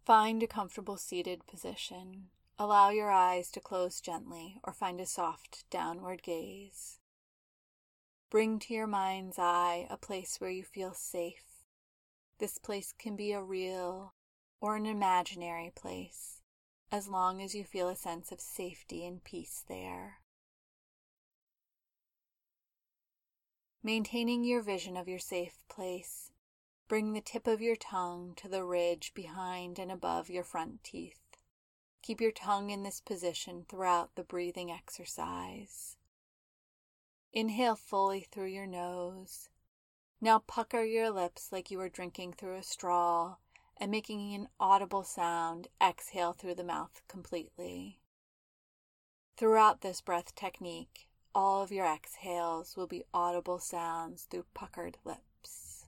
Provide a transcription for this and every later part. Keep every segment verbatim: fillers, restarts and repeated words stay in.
Find a comfortable seated position. Allow your eyes to close gently or find a soft downward gaze. Bring to your mind's eye a place where you feel safe. This place can be a real or an imaginary place, as long as you feel a sense of safety and peace there. Maintaining your vision of your safe place, bring the tip of your tongue to the ridge behind and above your front teeth. Keep your tongue in this position throughout the breathing exercise. Inhale fully through your nose. Now pucker your lips like you are drinking through a straw and making an audible sound. Exhale through the mouth completely. Throughout this breath technique, all of your exhales will be audible sounds through puckered lips.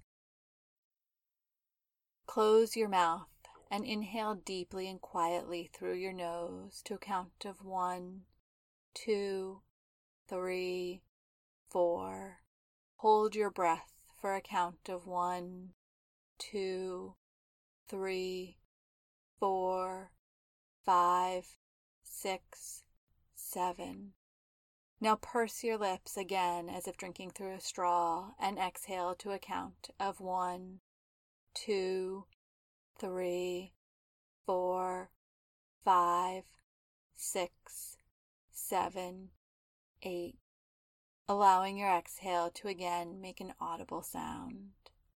Close your mouth and inhale deeply and quietly through your nose to a count of one, two, three, four. Hold your breath for a count of one, two, three, four, five, six, seven. Now purse your lips again as if drinking through a straw and exhale to a count of one, two, three, four, five, six, seven, eight. Allowing your exhale to again make an audible sound.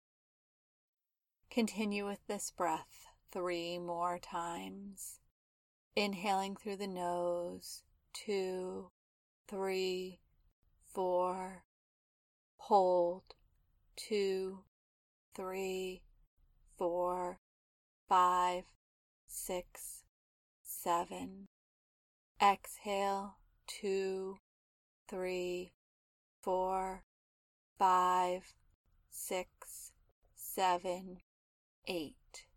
Continue with this breath three more times. Inhaling through the nose, two, three, four. Hold, two, three, four, five, six, seven. Exhale, two, three, four, five, six, seven, eight.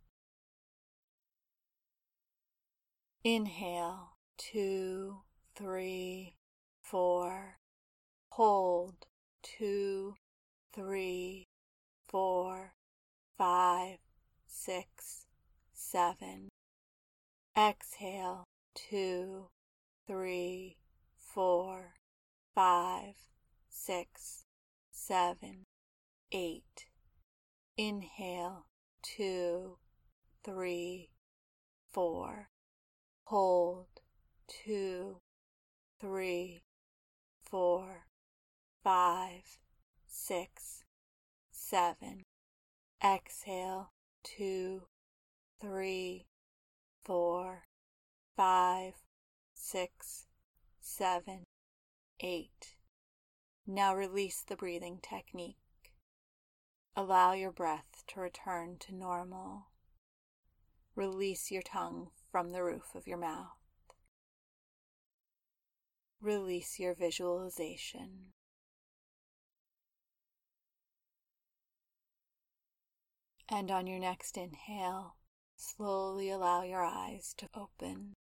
Inhale, two, three, four. Hold, two, three, four, five, six, seven. Exhale, two, three, four, five, six, seven, eight. Inhale, two, three, four. Hold, two, three, four, five, six, seven. Exhale, two, three, four, five, six, seven, eight. Now release the breathing technique. Allow your breath to return to normal. Release your tongue from the roof of your mouth. Release your visualization. And on your next inhale, slowly allow your eyes to open.